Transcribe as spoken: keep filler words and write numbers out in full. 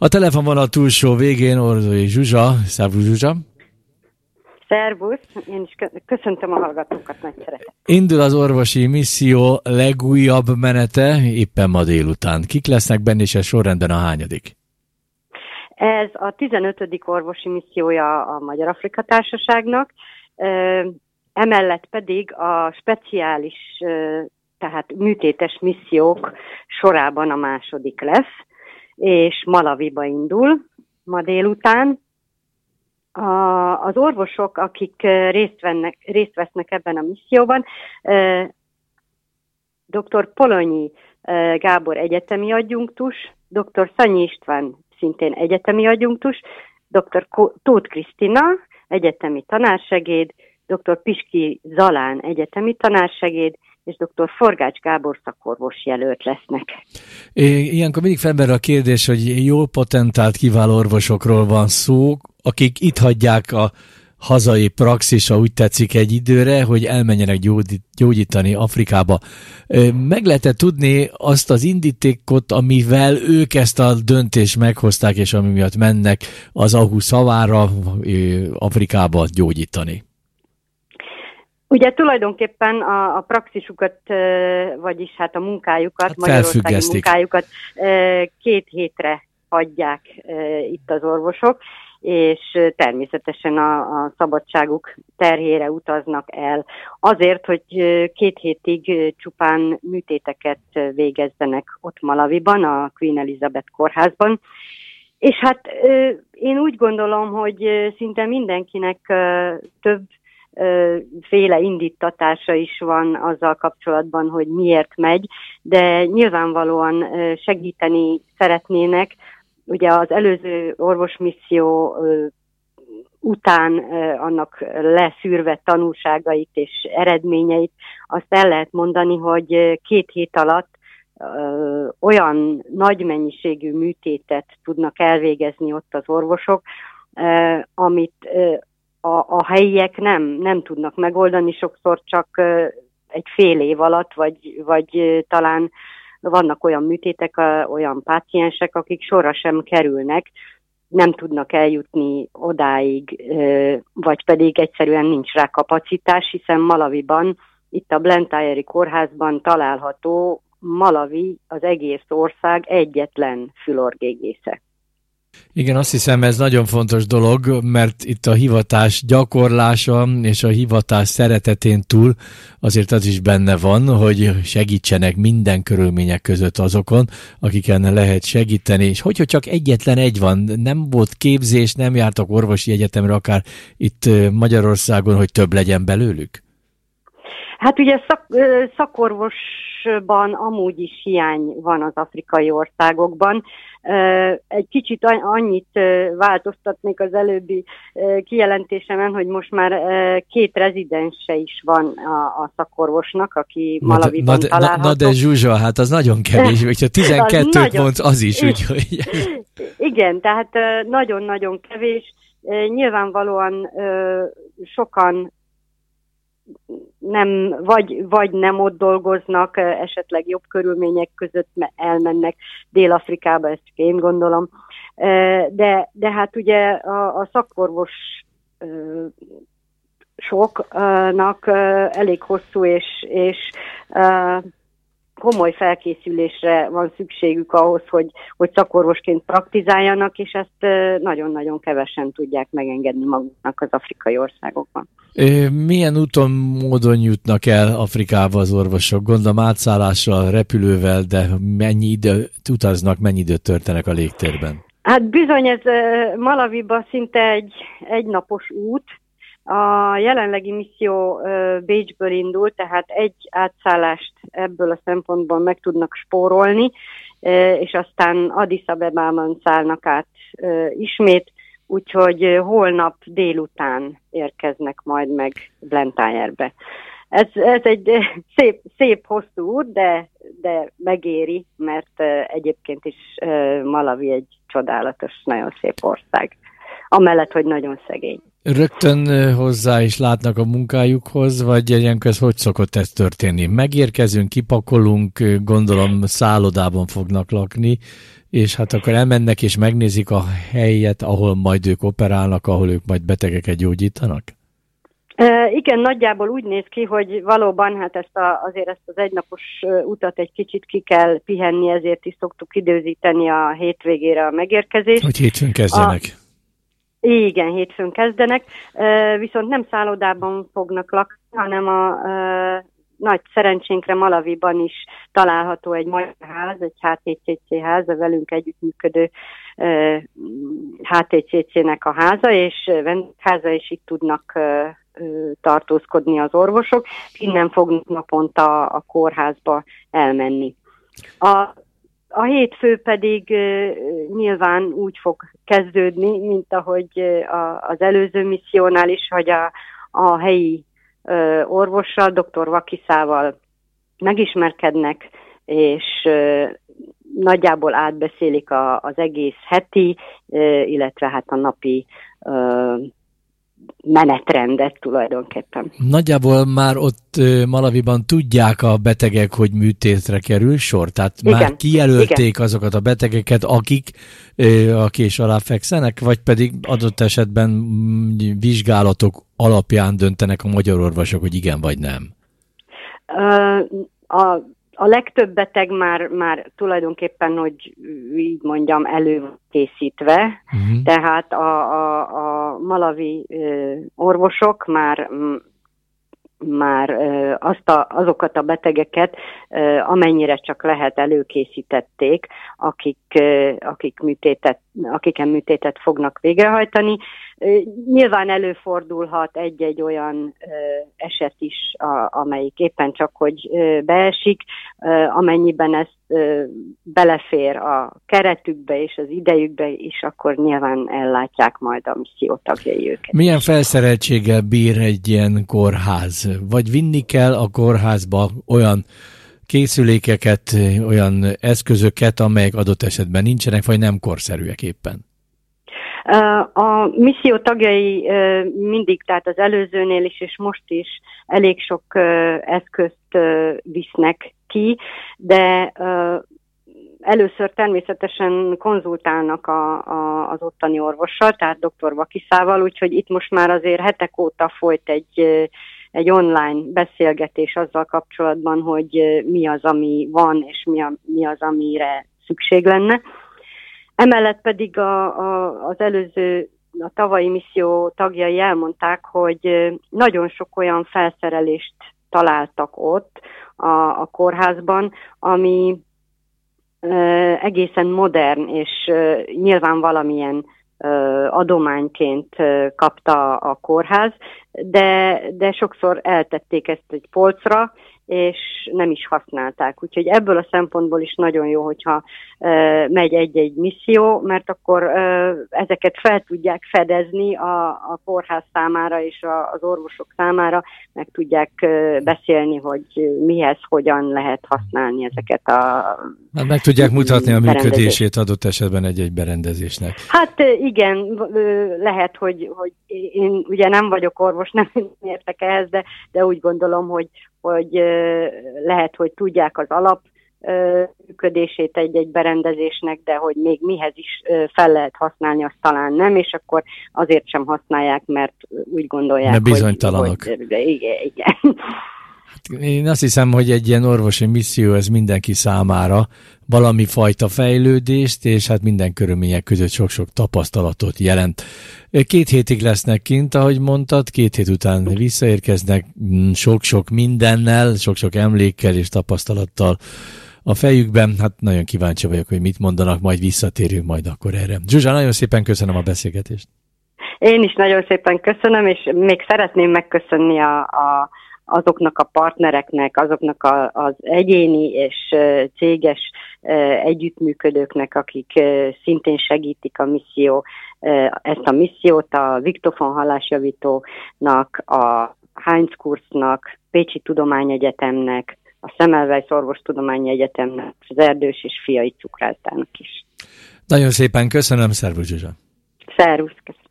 A telefonvonal túlsó végén Orzsói Zsuzsa. Szervusz, Zsuzsa! Szervusz! Én is köszöntöm a hallgatókat, nagy szeretettel. Indul az orvosi misszió legújabb menete, éppen ma délután. Kik lesznek benne, és ez sorrendben a hányadik? Ez a tizenötödik orvosi missziója a Magyar Afrika Társaságnak, emellett pedig a speciális, tehát műtétes missziók sorában a második lesz, és Malawiba indul ma délután. A, az orvosok, akik részt, vennek, részt vesznek ebben a misszióban, dr. Polonyi Gábor egyetemi adjunktus, dr. Szanyi István szintén egyetemi adjunktus, dr. Tóth Krisztina egyetemi tanársegéd, dr. Piski Zalán egyetemi tanársegéd, és dr. Forgács Gábor szakorvos jelölt lesznek. Ilyenkor mindig felmerül a kérdés, hogy jól patentált, kiváló orvosokról van szó, akik itt hagyják a hazai praxis, ha úgy tetszik, egy időre, hogy elmenjenek gyógyítani Afrikába. Meg lehet tudni azt az indítékot, amivel ők ezt a döntést meghozták, és ami miatt mennek az á u szavára Afrikába gyógyítani? Ugye tulajdonképpen a, a praxisukat, vagyis hát a munkájukat, hát magyarországi munkájukat két hétre hagyják itt az orvosok, és természetesen a, a szabadságuk terhére utaznak el. Azért, hogy két hétig csupán műtéteket végezzenek ott Malawiban, a Queen Elizabeth kórházban. És hát én úgy gondolom, hogy szinte mindenkinek több féle indítatása is van azzal kapcsolatban, hogy miért megy, de nyilvánvalóan segíteni szeretnének. Ugye az előző orvosmisszió után annak leszűrve tanulságait és eredményeit, azt el lehet mondani, hogy két hét alatt olyan nagy mennyiségű műtétet tudnak elvégezni ott az orvosok, amit A, a helyiek nem, nem tudnak megoldani, sokszor csak egy fél év alatt, vagy, vagy talán vannak olyan műtétek, olyan páciensek, akik sorra sem kerülnek, nem tudnak eljutni odáig, vagy pedig egyszerűen nincs rá kapacitás, hiszen Malawiban, itt a Blantyre kórházban található Malawi az egész ország egyetlen fülorgégésze. Igen, azt hiszem, ez nagyon fontos dolog, mert itt a hivatás gyakorlása és a hivatás szeretetén túl azért az is benne van, hogy segítsenek minden körülmények között azokon, akiken lehet segíteni. És hogyha csak egyetlen egy van, nem volt képzés, nem jártak orvosi egyetemre akár itt Magyarországon, hogy több legyen belőlük? Hát ugye szak, szakorvosban amúgy is hiány van az afrikai országokban. Egy kicsit annyit változtatnék az előbbi kijelentésemen, hogy most már két rezidense is van a, a szakorvosnak, aki na Malawiban de, található. Na, na de Zsuzsa, hát az nagyon kevés, hogyha tizenkettőt az mondsz, az is. Úgyhogy... Igen, tehát nagyon-nagyon kevés. Nyilvánvalóan sokan nem, vagy, vagy nem ott dolgoznak, esetleg jobb körülmények között elmennek Dél-Afrikába, ezt csak én gondolom. De, de hát ugye a, a szakorvos soknak elég hosszú és, és komoly felkészülésre van szükségük ahhoz, hogy, hogy szakorvosként praktizáljanak, és ezt nagyon-nagyon kevesen tudják megengedni maguknak az afrikai országokban. Milyen úton, módon jutnak el Afrikába az orvosok? Gondolom átszállással, repülővel, de mennyi időt utaznak, mennyi időt töltenek a légtérben? Hát bizony, ez Malawiba szinte egy egynapos út. A jelenlegi misszió Bécsből indul, tehát egy átszállást ebből a szempontból meg tudnak spórolni, és aztán Addis Abebában szállnak át ismét, úgyhogy holnap délután érkeznek majd meg Blantyre-be. Ez, ez egy szép, szép hosszú út, de, de megéri, mert egyébként is Malawi egy csodálatos, nagyon szép ország. Amellett, hogy nagyon szegény. rögtön hozzá is látnak a munkájukhoz, vagy ilyenkor ez hogy szokott ez történni? Megérkezünk, kipakolunk, gondolom szállodában fognak lakni, és hát akkor elmennek és megnézik a helyet, ahol majd ők operálnak, ahol ők majd betegeket gyógyítanak? E, igen, nagyjából úgy néz ki, hogy valóban hát ezt a, azért ezt az egynapos utat egy kicsit ki kell pihenni, ezért is szoktuk időzíteni a hétvégére a megérkezést. Hogy hétfőn kezdjenek. A, igen, hétfőn kezdenek, e, viszont nem szállodában fognak lakni, hanem a e, nagy szerencsénkre Malawiban is található egy magyar ház, egy há té cé cé ház, a velünk együttműködő e, há té cé cé-nek a háza, és vendégháza, és itt tudnak e, tartózkodni az orvosok, innen fognak naponta a kórházba elmenni. A, a hétfő pedig uh, nyilván úgy fog kezdődni, mint ahogy uh, a, az előző missziónál is, hogy a, a helyi uh, orvossal, doktor Vakisával megismerkednek, és uh, nagyjából átbeszélik a, az egész heti, uh, illetve hát a napi uh, menetrendet tulajdonképpen. Nagyjából már ott Malawiban tudják a betegek, hogy műtétre kerül sor? Tehát igen, már kijelölték igen. azokat a betegeket, akik a kés alá fekszenek, vagy pedig adott esetben vizsgálatok alapján döntenek a magyar orvosok, hogy igen vagy nem? A A legtöbb beteg már, már tulajdonképpen, hogy így mondjam, előkészítve, uh-huh. tehát a, a, a malawi ö, orvosok már, m, már ö, azt a, azokat a betegeket, ö, amennyire csak lehet előkészítették, akik, ö, akik műtétet, akiken műtétet fognak végrehajtani. Nyilván előfordulhat egy-egy olyan ö, eset is, a, amelyik éppen csak hogy ö, beesik, ö, amennyiben ez ö, belefér a keretükbe és az idejükbe is, akkor nyilván ellátják majd a misszió tagjai őket. Milyen felszereltséggel bír egy ilyen kórház? Vagy vinni kell a kórházba olyan készülékeket, olyan eszközöket, amelyek adott esetben nincsenek, vagy nem korszerűek éppen? A misszió tagjai mindig, tehát az előzőnél is, és most is elég sok eszközt visznek ki, de először természetesen konzultálnak a, a, az ottani orvossal, tehát doktor Vakisával, úgyhogy itt most már azért hetek óta folyt egy, egy online beszélgetés azzal kapcsolatban, hogy mi az, ami van, és mi, a, mi az, amire szükség lenne. Emellett pedig a, a, az előző, a tavalyi misszió tagjai elmondták, hogy nagyon sok olyan felszerelést találtak ott a, a kórházban, ami e, egészen modern, és e, nyilván valamilyen e, adományként e, kapta a kórház, de, de sokszor eltették ezt egy polcra, és nem is használták. Úgyhogy ebből a szempontból is nagyon jó, hogyha e, megy egy-egy misszió, mert akkor e, ezeket fel tudják fedezni a, a kórház számára és a, az orvosok számára, meg tudják e, beszélni, hogy mihez, hogyan lehet használni ezeket a... Hát meg tudják mutatni a működését adott esetben egy-egy berendezésnek. Hát igen, lehet, hogy, hogy én ugye nem vagyok orvos, nem értek ehhez, de, de úgy gondolom, hogy hogy lehet, hogy tudják az alap működését egy-egy berendezésnek, de hogy még mihez is fel lehet használni, azt talán nem, és akkor azért sem használják, mert úgy gondolják, mert bizonytalanok. Hogy, hogy igen, igen. Én azt hiszem, hogy egy ilyen orvosi misszió ez mindenki számára valami fajta fejlődést, és hát minden körülmények között sok-sok tapasztalatot jelent. Két hétig lesznek kint, ahogy mondtad, két hét után visszaérkeznek sok-sok mindennel, sok-sok emlékkel és tapasztalattal a fejükben. Hát nagyon kíváncsi vagyok, hogy mit mondanak, majd visszatérünk majd akkor erre. Zsuzsa, nagyon szépen köszönöm a beszélgetést. Én is nagyon szépen köszönöm, és még szeretném megköszönni a, a azoknak a partnereknek, azoknak a, az egyéni és uh, céges uh, együttműködőknek, akik uh, szintén segítik a misszió, uh, ezt a missziót, a Viktofon Hallásjavítónak, a Heinz Kurznak, Pécsi Tudományegyetemnek, a Semmelweis Orvostudományi Egyetemnek, az Erdős és Fiai Cukrászdának is. Nagyon szépen köszönöm, szervusz Zsuzsa! Szervusz, köszönöm!